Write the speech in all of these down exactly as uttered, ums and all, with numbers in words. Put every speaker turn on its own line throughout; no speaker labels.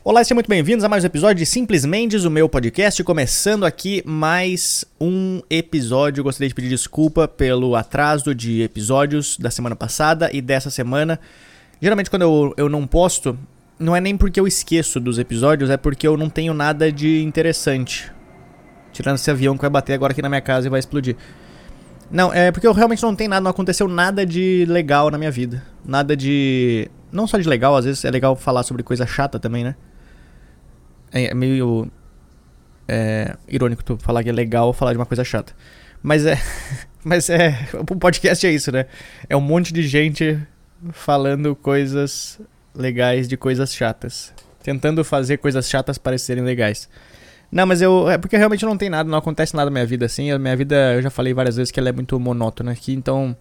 Olá e sejam muito bem-vindos a mais um episódio de Simples Mendes, o meu podcast, começando aqui mais um episódio. Gostaria de pedir desculpa pelo atraso de episódios da semana passada e dessa semana. Geralmente quando eu, eu não posto, não é nem porque eu esqueço dos episódios, é porque eu não tenho nada de interessante. Tirando esse avião que vai bater agora aqui na minha casa e vai explodir. Não, é porque eu realmente não tenho nada, não aconteceu nada de legal na minha vida. Nada de... Não só de legal, às vezes é legal falar sobre coisa chata também, né? É meio é, irônico tu falar que é legal falar de uma coisa chata. Mas é... Mas é... O podcast é isso, né? É um monte de gente falando coisas legais de coisas chatas. Tentando fazer coisas chatas parecerem legais. Não, mas eu... É porque realmente não tem nada, não acontece nada na minha vida, assim. A minha vida, eu já falei várias vezes que ela é muito monótona aqui, então...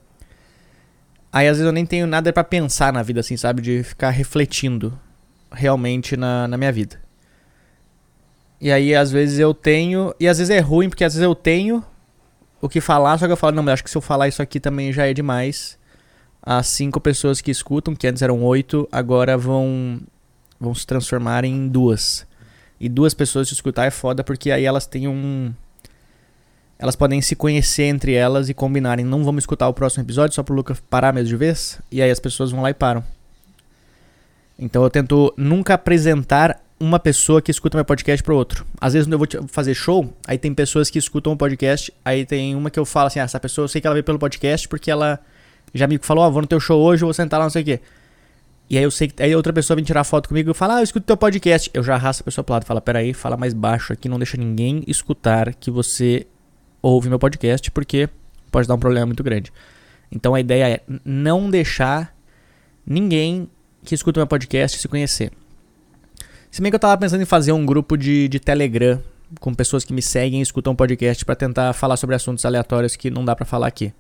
Aí às vezes eu nem tenho nada pra pensar na vida, assim, sabe? De ficar refletindo realmente na, na minha vida. E aí às vezes eu tenho... E às vezes é ruim, porque às vezes eu tenho o que falar, só que eu falo, não, mas acho que se eu falar isso aqui também já é demais. As cinco pessoas que escutam, que antes eram oito, agora vão, vão se transformar em duas. E duas pessoas se escutar é foda, porque aí elas têm um... Elas podem se conhecer entre elas e combinarem. Não vamos escutar o próximo episódio só pro Lucas parar mesmo de vez. E aí as pessoas vão lá e param. Então eu tento nunca apresentar uma pessoa que escuta meu podcast pro outro. Às vezes quando eu vou fazer show, aí tem pessoas que escutam o podcast. Aí tem uma que eu falo assim, ah, essa pessoa eu sei que ela veio pelo podcast porque ela já me falou, ó, oh, vou no teu show hoje, eu vou sentar lá, não sei o quê. E aí eu sei que aí outra pessoa vem tirar foto comigo e fala, ah, eu escuto teu podcast. Eu já arrasto a pessoa pro lado e falo, peraí, fala mais baixo aqui, não deixa ninguém escutar que você ouve meu podcast, porque pode dar um problema muito grande. Então a ideia é não deixar ninguém que escuta meu podcast se conhecer. Se bem que eu tava pensando em fazer um grupo de, de Telegram com pessoas que me seguem e escutam o podcast pra tentar falar sobre assuntos aleatórios que não dá pra falar aqui.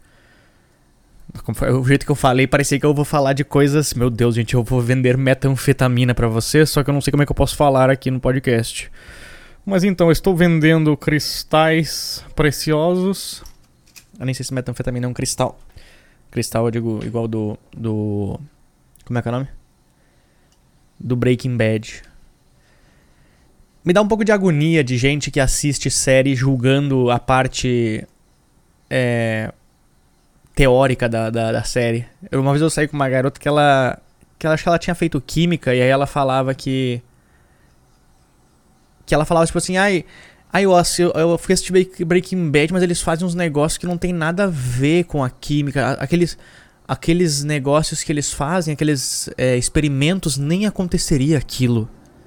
O jeito que eu falei, parecia que eu vou falar de coisas... Meu Deus, gente, eu vou vender metanfetamina pra você, só que eu não sei como é que eu posso falar aqui no podcast. Mas então, eu estou vendendo cristais preciosos. Eu nem sei se metanfetamina é um cristal. Cristal, eu digo, igual do... do como é que é o nome? Do Breaking Bad. Me dá um pouco de agonia de gente que assiste série julgando a parte é, teórica da, da, da série. Eu, uma vez eu saí com uma garota que ela... Que ela acho que ela tinha feito química e aí ela falava que... Que ela falava tipo assim, ai... Ai, eu, eu, eu fui assistir Breaking Bad, mas eles fazem uns negócios que não tem nada a ver com a química. Aqueles, aqueles negócios que eles fazem, aqueles é, experimentos, nem aconteceria aquilo.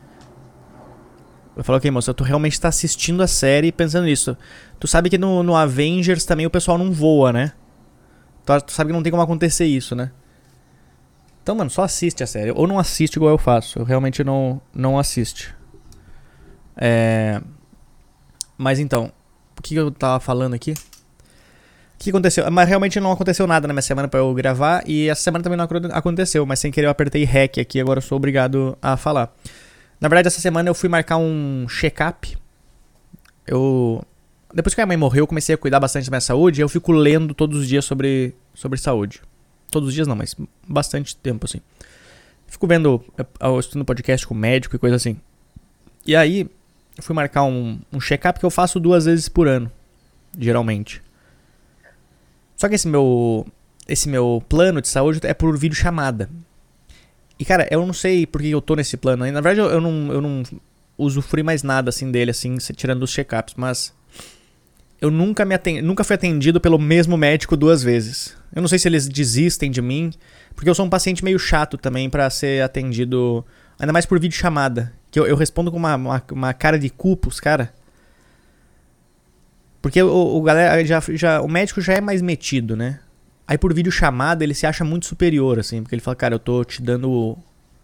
Eu falo, ok, moça, tu realmente tá assistindo a série pensando nisso. Tu sabe que no, no Avengers também o pessoal não voa, né? Tu, tu sabe que não tem como acontecer isso, né? Então, mano, só assiste a série. Ou não assiste igual eu faço. Eu realmente não, não assiste. É... Mas então, o que eu tava falando aqui? O que aconteceu? Mas realmente não aconteceu nada na minha semana pra eu gravar. E essa semana também não aconteceu. Mas sem querer eu apertei REC aqui. Agora eu sou obrigado a falar. Na verdade, essa semana eu fui marcar um check-up. Eu... Depois que a minha mãe morreu, eu comecei a cuidar bastante da minha saúde. E eu fico lendo todos os dias sobre, sobre saúde. Todos os dias não, mas bastante tempo, assim. Fico vendo, eu estudo podcast com médico e coisa assim. E aí, eu fui marcar um, um check-up que eu faço duas vezes por ano. Geralmente. Só que esse meu, esse meu plano de saúde é por videochamada. E cara, eu não sei por que eu tô nesse plano ainda. Na verdade, eu, eu, não, eu não usufrui mais nada assim dele, assim, tirando os check-ups. Mas eu nunca, me atendi, nunca fui atendido pelo mesmo médico duas vezes. Eu não sei se eles desistem de mim. Porque eu sou um paciente meio chato também pra ser atendido, ainda mais por videochamada. Que eu, eu respondo com uma, uma, uma cara de cu pros cara. Porque o, o, galera já, já, o médico já é mais metido, né? Aí por videochamada ele se acha muito superior, assim. Porque ele fala, cara, eu tô te dando...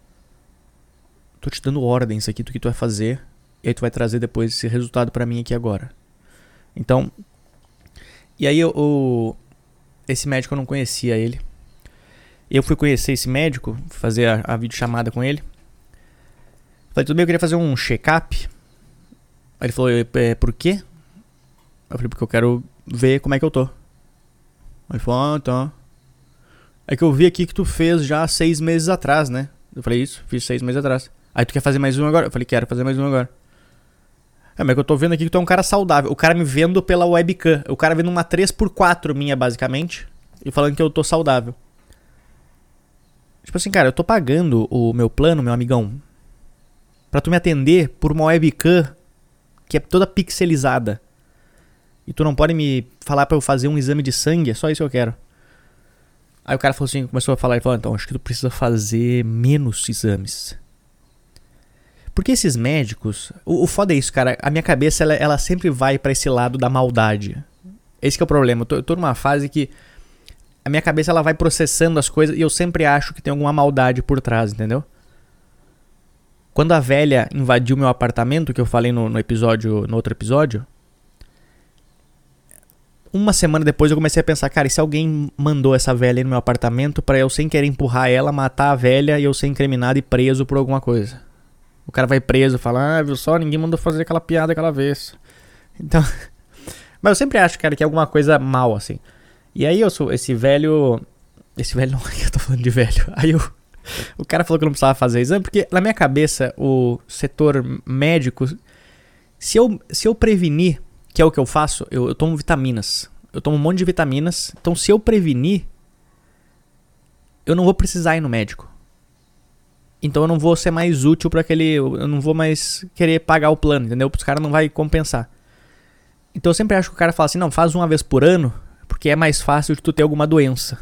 Tô te dando ordens aqui do que tu vai fazer. E aí tu vai trazer depois esse resultado pra mim aqui agora. Então... E aí eu, o, esse médico eu não conhecia ele. Eu fui conhecer esse médico, fazer a, a videochamada com ele. Falei, tudo bem, eu queria fazer um check-up. Aí ele falou, é, por quê? Eu falei, porque eu quero ver como é que eu tô. Aí ele falou, ah, tá. É que eu vi aqui que tu fez já seis meses atrás, né? Eu falei, isso, fiz seis meses atrás. Aí tu quer fazer mais um agora? Eu falei, quero fazer mais um agora. É, mas é que eu tô vendo aqui que tu é um cara saudável. O cara me vendo pela webcam. O cara vendo uma três por quatro minha, basicamente. E falando que eu tô saudável. Tipo assim, cara, eu tô pagando o meu plano, meu amigão, pra tu me atender por uma webcam que é toda pixelizada. E tu não pode me falar pra eu fazer um exame de sangue? É só isso que eu quero. Aí o cara falou assim, começou a falar, ele falou, então, acho que tu precisa fazer menos exames. Porque esses médicos... O, o foda é isso, cara. A minha cabeça, ela, ela sempre vai pra esse lado da maldade. Esse que é o problema. Eu tô, eu tô numa fase que a minha cabeça, ela vai processando as coisas e eu sempre acho que tem alguma maldade por trás, entendeu? Quando a velha invadiu meu apartamento, que eu falei no, no episódio, no outro episódio, uma semana depois eu comecei a pensar, cara, e se alguém mandou essa velha aí no meu apartamento pra eu sem querer empurrar ela, matar a velha e eu ser incriminado e preso por alguma coisa? O cara vai preso e fala, ah, viu só, ninguém mandou fazer aquela piada aquela vez. Então, mas eu sempre acho, cara, que é alguma coisa mal, assim. E aí eu sou esse velho, esse velho não, eu tô falando de velho. Aí eu, o cara falou que eu não precisava fazer exame, porque na minha cabeça o setor médico, se eu, se eu prevenir, que é o que eu faço, eu, eu tomo vitaminas. Eu tomo um monte de vitaminas. Então se eu prevenir, eu não vou precisar ir no médico. Então eu não vou ser mais útil para aquele... Eu não vou mais querer pagar o plano, entendeu? Os caras não vai compensar. Então eu sempre acho que o cara fala assim, não, faz uma vez por ano, porque é mais fácil de tu ter alguma doença.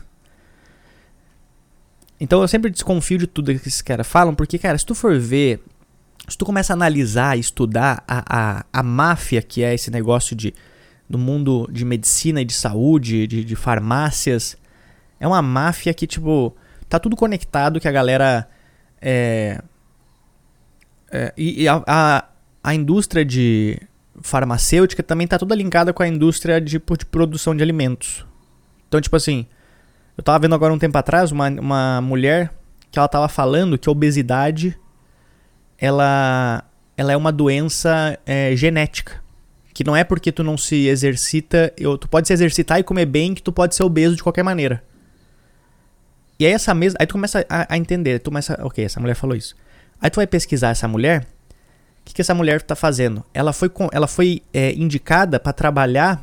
Então eu sempre desconfio de tudo que esses caras falam, porque, cara, se tu for ver... Se tu começa a analisar, estudar a, a, a máfia que é esse negócio de, do mundo de medicina e de saúde, de, de farmácias, é uma máfia que, tipo, tá tudo conectado, que a galera... É, é, e e a, a, a indústria de farmacêutica também tá toda linkada com a indústria de, de produção de alimentos. Então, tipo assim, eu tava vendo agora um tempo atrás uma, uma mulher que ela tava falando que a obesidade ela, ela é uma doença é, genética. Que não é porque tu não se exercita, eu, tu pode se exercitar e comer bem que tu pode ser obeso de qualquer maneira. E aí essa mesma, aí tu começa a, a entender, tu começa, ok, essa mulher falou isso. Aí tu vai pesquisar essa mulher, o que, que essa mulher tá fazendo? Ela foi, ela foi é, indicada para trabalhar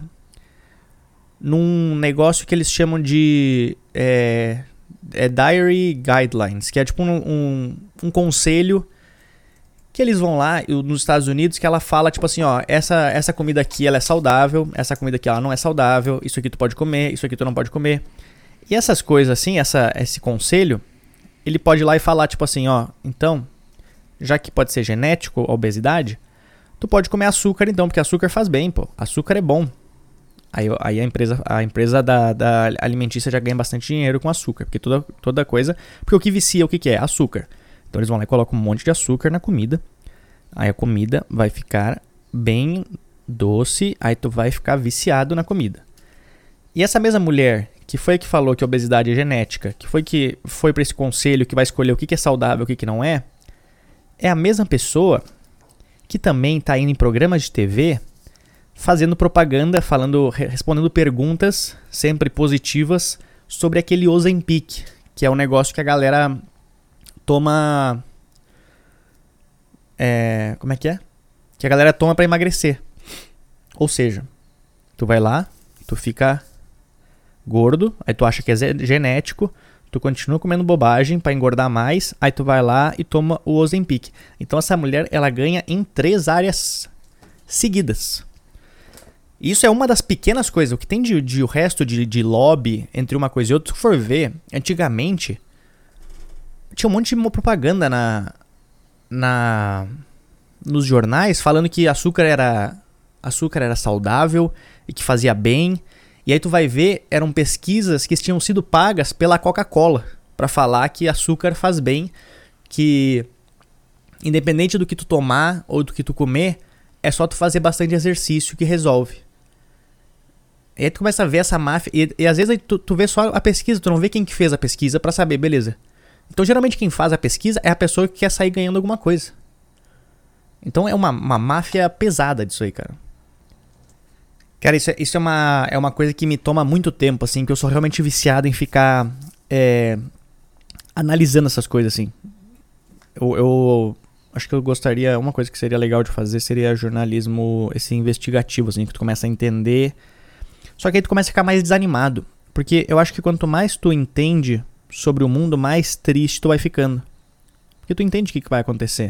num negócio que eles chamam de é, é Dietary Guidelines, que é tipo um, um, um conselho que eles vão lá nos Estados Unidos, que ela fala tipo assim, ó, essa, essa comida aqui ela é saudável, essa comida aqui ela não é saudável, isso aqui tu pode comer, isso aqui tu não pode comer. E essas coisas assim, essa, esse conselho, ele pode ir lá e falar tipo assim, ó, então, já que pode ser genético a obesidade, tu pode comer açúcar então, porque açúcar faz bem, pô, açúcar é bom. Aí, aí a empresa, a empresa da, da alimentícia já ganha bastante dinheiro com açúcar, porque toda, toda coisa, porque o que vicia, o que, que é? Açúcar. Então eles vão lá e colocam um monte de açúcar na comida, aí a comida vai ficar bem doce, aí tu vai ficar viciado na comida. E essa mesma mulher que foi a que falou que a obesidade é genética, que foi que foi para esse conselho que vai escolher o que é saudável e o que não é, é a mesma pessoa que também está indo em programas de T V fazendo propaganda, falando, respondendo perguntas sempre positivas sobre aquele Ozempic, que é um negócio que a galera toma... É, como é que é? Que a galera toma para emagrecer. Ou seja, tu vai lá, tu fica... gordo, aí tu acha que é genético, tu continua comendo bobagem pra engordar mais, aí tu vai lá e toma o Ozempic. Então essa mulher, ela ganha em três áreas seguidas. Isso é uma das pequenas coisas, o que tem de, de o resto de, de lobby entre uma coisa e outra, se for ver, antigamente tinha um monte de propaganda na, na, nos jornais falando que açúcar era, açúcar era saudável e que fazia bem. E aí tu vai ver, eram pesquisas que tinham sido pagas pela Coca-Cola para falar que açúcar faz bem, que independente do que tu tomar ou do que tu comer, é só tu fazer bastante exercício que resolve. E aí tu começa a ver essa máfia, e, e às vezes tu, tu vê só a pesquisa, tu não vê quem que fez a pesquisa para saber, beleza. Então geralmente quem faz a pesquisa é a pessoa que quer sair ganhando alguma coisa. Então é uma, uma máfia pesada disso aí, cara. Cara, isso, é, isso é, uma, é uma coisa que me toma muito tempo, assim, que eu sou realmente viciado em ficar é, analisando essas coisas, assim. Eu, eu, acho que eu gostaria, uma coisa que seria legal de fazer seria jornalismo, esse investigativo, assim, que tu começa a entender. Só que aí tu começa a ficar mais desanimado. Porque eu acho que quanto mais tu entende sobre o mundo, mais triste tu vai ficando. Porque tu entende o que, que vai acontecer.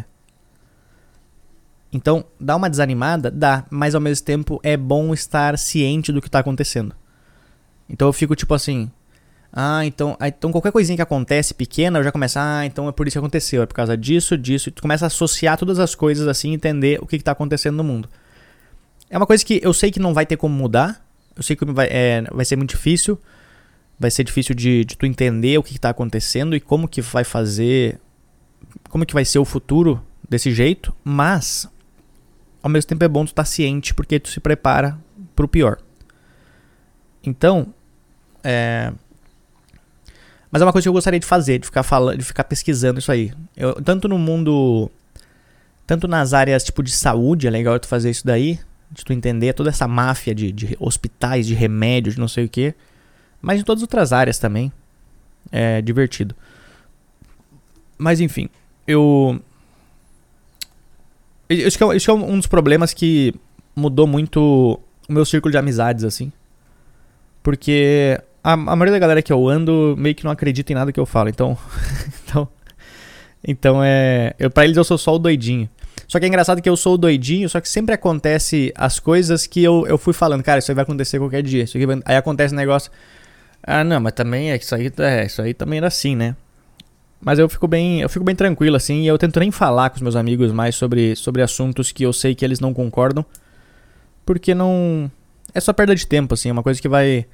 Então, dá uma desanimada? Dá. Mas ao mesmo tempo é bom estar ciente do que tá acontecendo. Então eu fico tipo assim... Ah, então, então qualquer coisinha que acontece pequena, eu já começo... Ah, então é por isso que aconteceu. É por causa disso, disso. E tu começa a associar todas as coisas assim e entender o que, que tá acontecendo no mundo. É uma coisa que eu sei que não vai ter como mudar. Eu sei que vai, é, vai ser muito difícil. Vai ser difícil de, de tu entender o que está acontecendo e como que vai fazer, como que vai ser o futuro desse jeito, mas ao mesmo tempo é bom tu estar ciente porque tu se prepara para o pior. Então, é... mas é uma coisa que eu gostaria de fazer, de ficar falando, de ficar pesquisando isso aí. Eu, tanto no mundo, tanto nas áreas tipo de saúde, é legal tu fazer isso daí, de tu entender toda essa máfia de, de hospitais, de remédios, de não sei o que. Mas em todas as outras áreas também. É divertido. Mas enfim. Eu... Isso que é, isso é um dos problemas que mudou muito o meu círculo de amizades, assim. Porque a, a maioria da galera que eu ando meio que não acredita em nada que eu falo. Então... então, então é... Eu, pra eles eu sou só o doidinho. Só que é engraçado que eu sou o doidinho, só que sempre acontece as coisas que eu, eu fui falando. Cara, isso aí vai acontecer qualquer dia. Isso aqui vai... Aí acontece um negócio... Ah, não, mas também é que isso aí, é, isso aí também era assim, né? Mas eu fico bem, eu fico bem tranquilo assim, e eu tento nem falar com os meus amigos mais sobre, sobre assuntos que eu sei que eles não concordam, porque não é só perda de tempo assim, é uma coisa que vai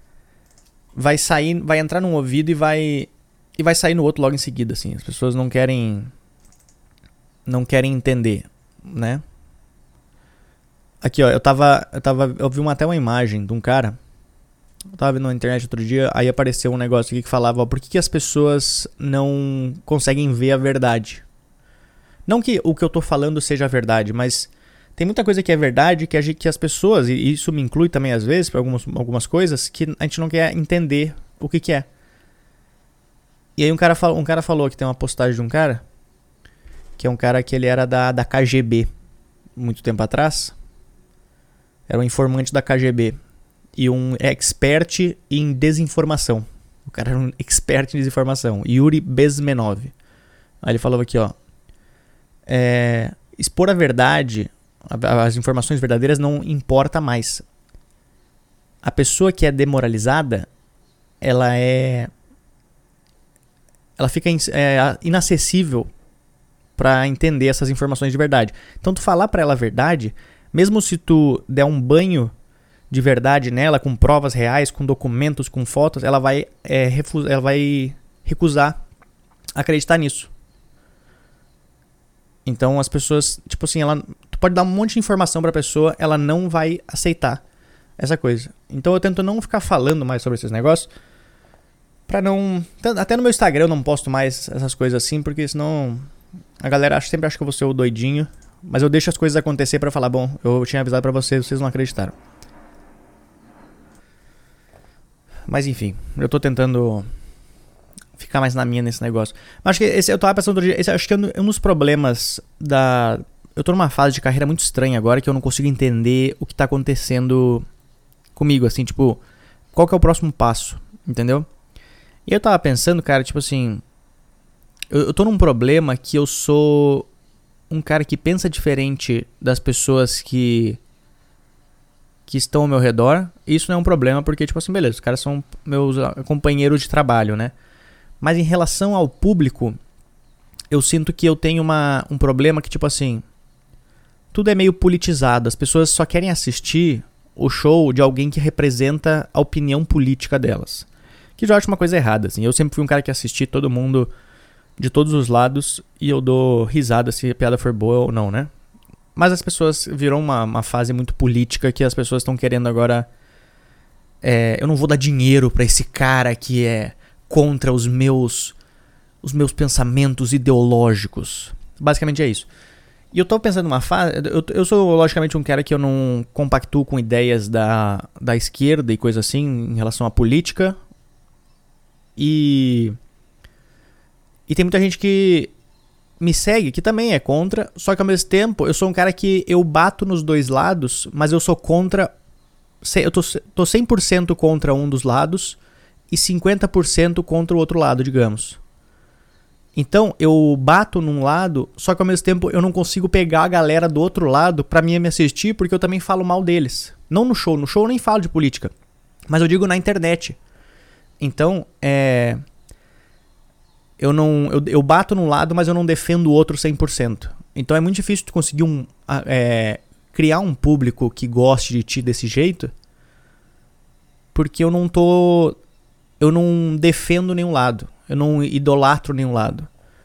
vai sair, vai entrar num ouvido e vai e vai sair no outro logo em seguida assim. As pessoas não querem não querem entender, né? Aqui, ó, eu tava eu tava eu vi uma, até uma imagem de um cara. Eu tava vendo na internet outro dia, aí apareceu um negócio aqui que falava, ó, por que, que as pessoas não conseguem ver a verdade? Não que o que eu tô falando seja a verdade, mas tem muita coisa que é verdade que, a gente, que as pessoas, e isso me inclui também às vezes, para algumas, algumas coisas, que a gente não quer entender o que, que é. E aí um cara, fal, um cara falou que tem uma postagem de um cara, que é um cara que ele era da, da K G B, muito tempo atrás. Era um informante da K G B. E um expert em desinformação. O cara era um expert em desinformação. Yuri Bezmenov. Aí ele falou aqui, ó. É, expor a verdade, as informações verdadeiras não importa mais. A pessoa que é demoralizada, ela é... Ela fica é, inacessível para entender essas informações de verdade. Então tu falar para ela a verdade, mesmo se tu der um banho de verdade nela, com provas reais, com documentos, com fotos, ela vai, é, refus- ela vai recusar acreditar nisso. Então as pessoas, tipo assim, ela, tu pode dar um monte de informação pra pessoa, ela não vai aceitar essa coisa. Então eu tento não ficar falando mais sobre esses negócios, pra não... Até no meu Instagram eu não posto mais essas coisas assim, porque senão a galera acha, sempre acha que eu vou ser o doidinho, mas eu deixo as coisas acontecer pra falar, bom, eu tinha avisado pra vocês, vocês não acreditaram. Mas enfim, eu tô tentando ficar mais na minha nesse negócio. Mas acho que esse, eu tava pensando outro dia, esse acho que é um dos problemas da... Eu tô numa fase de carreira muito estranha agora, que eu não consigo entender o que tá acontecendo comigo, assim, tipo, qual que é o próximo passo, entendeu? E eu tava pensando, cara, tipo assim, eu, eu tô num problema que eu sou um cara que pensa diferente das pessoas que... que estão ao meu redor. Isso não é um problema porque, tipo assim, beleza, os caras são meus companheiros de trabalho, né? Mas em relação ao público, eu sinto que eu tenho uma, um problema que, tipo assim, tudo é meio politizado. As pessoas só querem assistir o show de alguém que representa a opinião política delas. Que já acho uma coisa errada, assim. Eu sempre fui um cara que assisti todo mundo de todos os lados e eu dou risada se a piada for boa ou não, né? Mas as pessoas virou uma, uma fase muito política que as pessoas estão querendo agora... É, eu não vou dar dinheiro pra esse cara que é contra os meus, os meus pensamentos ideológicos. Basicamente é isso. E eu tô pensando numa fase... Eu, eu sou, logicamente, um cara que eu não compactuo com ideias da, da esquerda e coisa assim em relação à política. E... E tem muita gente que... me segue, que também é contra, só que ao mesmo tempo eu sou um cara que eu bato nos dois lados, mas eu sou contra, eu tô, tô cem por cento contra um dos lados e cinquenta por cento contra o outro lado, digamos. Então eu bato num lado, só que ao mesmo tempo eu não consigo pegar a galera do outro lado pra mim me assistir, porque eu também falo mal deles. Não no show, no show eu nem falo de política, mas eu digo na internet. Então, é... Eu, não, eu, eu bato num lado, mas eu não defendo o outro cem por cento. Então é muito difícil tu conseguir um, é, criar um público que goste de ti desse jeito, porque eu não tô... Eu não defendo nenhum lado. Eu não idolatro nenhum lado.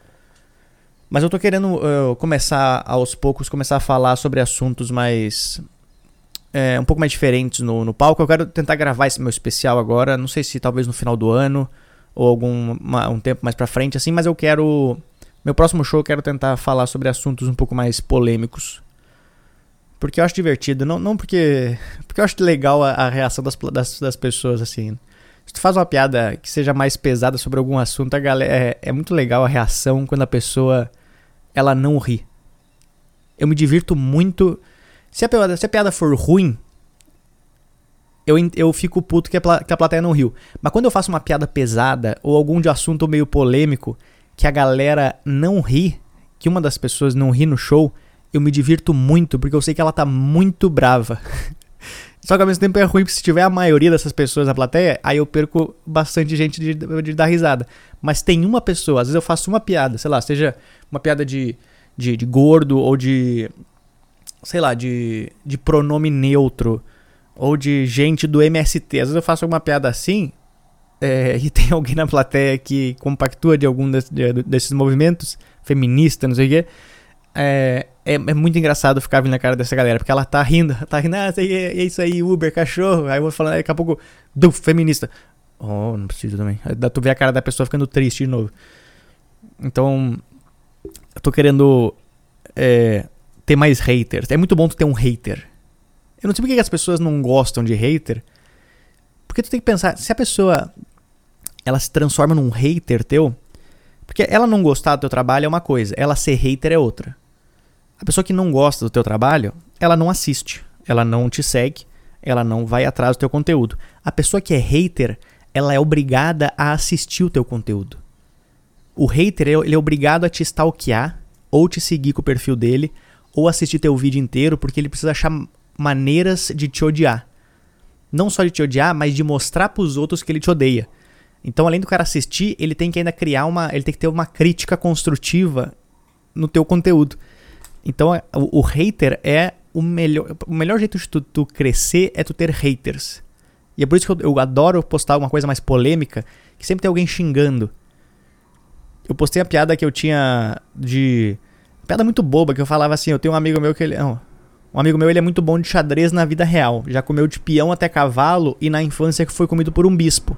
Mas eu tô querendo uh, começar, aos poucos, começar a falar sobre assuntos mais... É, um pouco mais diferentes no, no palco. Eu quero tentar gravar esse meu especial agora. Não sei se talvez no final do ano ou algum uma, um tempo mais pra frente, assim. Mas eu quero... Meu próximo show eu quero tentar falar sobre assuntos um pouco mais polêmicos. Porque eu acho divertido. Não, não porque... Porque eu acho legal a, a reação das, das, das pessoas, assim. Se tu faz uma piada que seja mais pesada sobre algum assunto, a galera, é, é muito legal a reação quando a pessoa ela não ri. Eu me divirto muito. Se a piada, se a piada for ruim, eu, eu fico puto que a, que a plateia não riu. Mas quando eu faço uma piada pesada ou algum de assunto meio polêmico que a galera não ri, que uma das pessoas não ri no show, eu me divirto muito porque eu sei que ela tá muito brava. Só que ao mesmo tempo é ruim, porque se tiver a maioria dessas pessoas na plateia, aí eu perco bastante gente de, de dar risada. Mas tem uma pessoa, às vezes eu faço uma piada, sei lá, seja uma piada de, de, de gordo ou de, sei lá, de, de pronome neutro ou de gente do M S T. Às vezes eu faço alguma piada assim é, e tem alguém na plateia que compactua de algum desse, de, desses movimentos, feminista, não sei o quê. É, é, é muito engraçado ficar vindo na cara dessa galera, porque ela tá rindo, tá rindo, ah, é, é isso aí, Uber, cachorro. Aí eu vou falando, daqui a pouco, do feminista. Oh, não precisa também. Aí tu vê a cara da pessoa ficando triste de novo. Então, eu tô querendo é, ter mais haters. É muito bom tu ter um hater. Eu não sei porque as pessoas não gostam de hater, porque tu tem que pensar, se a pessoa ela se transforma num hater teu, porque ela não gostar do teu trabalho é uma coisa, ela ser hater é outra. A pessoa que não gosta do teu trabalho, ela não assiste, ela não te segue, ela não vai atrás do teu conteúdo. A pessoa que é hater, ela é obrigada a assistir o teu conteúdo. O hater, ele é obrigado a te stalkear, ou te seguir com o perfil dele, ou assistir teu vídeo inteiro, porque ele precisa achar maneiras de te odiar. Não só de te odiar, mas de mostrar pros outros que ele te odeia. Então, além do cara assistir, ele tem que ainda criar uma... Ele tem que ter uma crítica construtiva no teu conteúdo. Então, o, o hater é o melhor... O melhor jeito de tu, tu crescer é tu ter haters. E é por isso que eu, eu adoro postar alguma coisa mais polêmica, que sempre tem alguém xingando. Eu postei a piada que eu tinha de... Piada muito boba, que eu falava assim, eu tenho um amigo meu que ele... Não, um amigo meu, ele é muito bom de xadrez na vida real. Já comeu de peão até cavalo e na infância que foi comido por um bispo.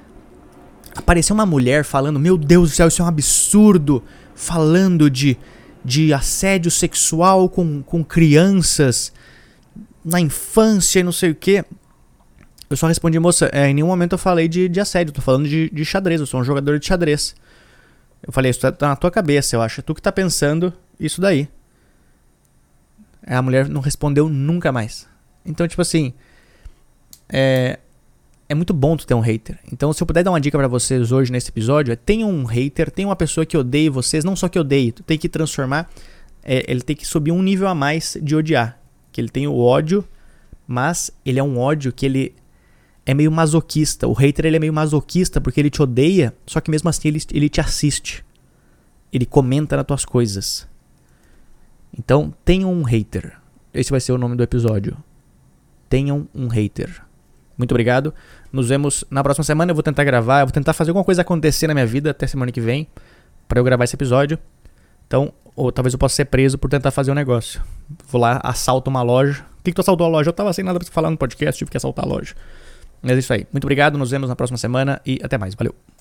Apareceu uma mulher falando, meu Deus do céu, isso é um absurdo, falando de, de assédio sexual com, com crianças na infância e não sei o que. Eu só respondi, moça, é, em nenhum momento eu falei de, de assédio, tô falando de, de xadrez, eu sou um jogador de xadrez. Eu falei, isso tá na tua cabeça, eu acho, é tu que tá pensando isso daí. A mulher não respondeu nunca mais. Então, tipo assim, é... É muito bom tu ter um hater. Então, se eu puder dar uma dica pra vocês hoje nesse episódio, é tenha um hater, tenha uma pessoa que odeie vocês, não só que odeie, tu tem que transformar, é, ele tem que subir um nível a mais de odiar. Que ele tem o ódio, mas ele é um ódio que ele é meio masoquista. O hater, ele é meio masoquista porque ele te odeia, só que mesmo assim ele, ele te assiste. Ele comenta nas tuas coisas. Então, tenham um hater. Esse vai ser o nome do episódio. Tenham um hater. Muito obrigado. Nos vemos na próxima semana. Eu vou tentar gravar, eu vou tentar fazer alguma coisa acontecer na minha vida até semana que vem pra eu gravar esse episódio. Então, ou talvez eu possa ser preso por tentar fazer um negócio. Vou lá, assalto uma loja. Por que, que tu assaltou a loja? Eu tava sem nada pra falar no podcast, tive que assaltar a loja. Mas é isso aí. Muito obrigado, nos vemos na próxima semana e até mais. Valeu.